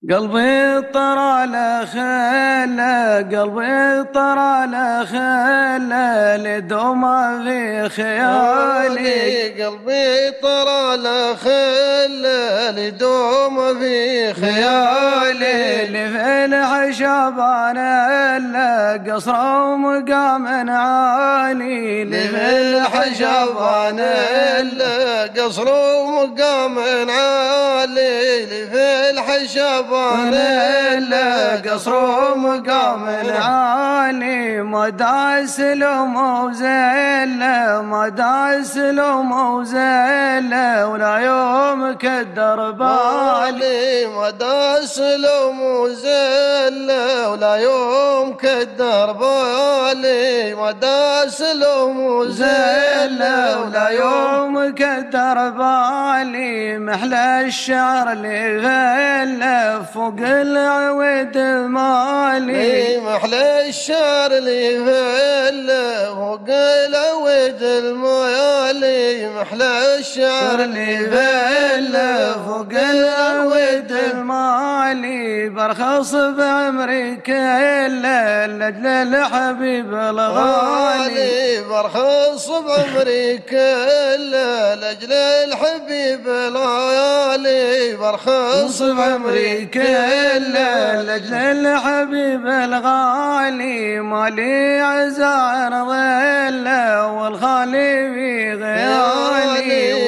قلبي طرى لخيله قلبي طرى لخيله لدوم في خيالي قلبي طرى لخيله لدوم في خيالي لفي الحشبان الا قصر ومقام عالي لفي الحشبان الا قصر ومقام عالي لفي الحشبان الا قصر ومقام عالي مدى سلم وزيله مدى سلم وزيله ولا يوم كدر بالي مدى سلم وزيله ولا يوم كدر بالي مدى سلم وزيله ولا يوم كدر بالي محلى الشعر اللي غيله فوق العود مالي محلى الشعر اللي غيله فوق العود المالي محلى الشعر اللي غيله فوق العود المالي برخص بعمري كله لاجل الحبيب الغالي برخص بعمري كله لاجل الحبيب الغالي برخص بعمري كله لاجل الحبيب الغالي مالي عزاء ظله والغالي في غيالي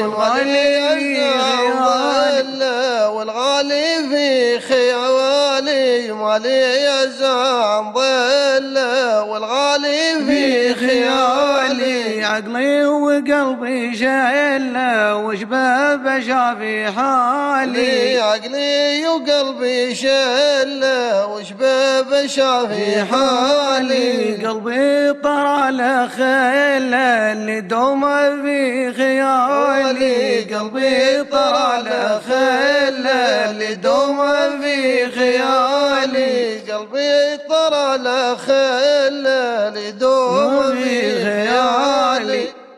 والغالي في خيالي مالي عزاء ظله والغالي في خيالي عقلي وقلبي شايله وشباب شافي حالي عقلي وقلبي شايله وشباب شافي حالي قلبي طرى لخيله اللي دوم في خيالي قلبي طرى لخيله اللي دوم في خيالي قلبي طرى لخيله اللي دوم في خيالي